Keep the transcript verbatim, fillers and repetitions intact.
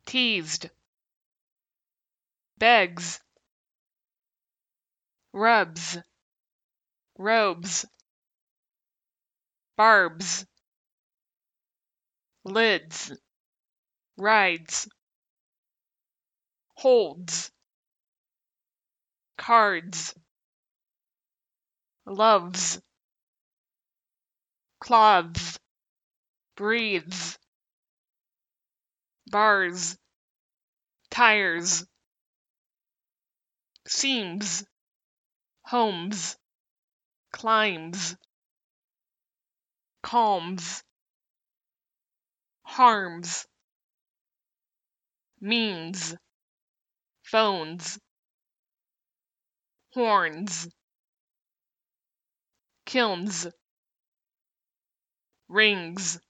teased, begs, rubs, robes, barbs, lids, rides, holds, cards, loves, cloths, breathes, bars, tires, seams, homes, climbs, calms, harms, means, phones, horns, kilns, rings,